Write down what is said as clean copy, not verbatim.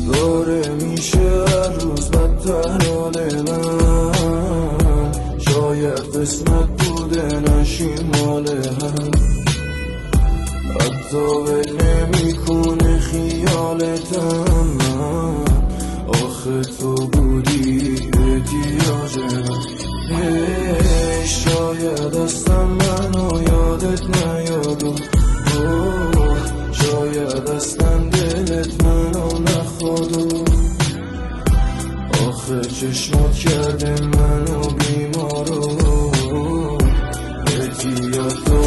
داره میشه هر روز بدتر حال من، شاید قسمت بوده نشیم مال هم، حتی ول نمیکنه خیالتم من، آخه تو بودی احتیاج من. شاید اصلا منو یادت نیاد و شاید اصلا دلت منو نخواد و آخه چشمات کرده منو بیمارو احتیاط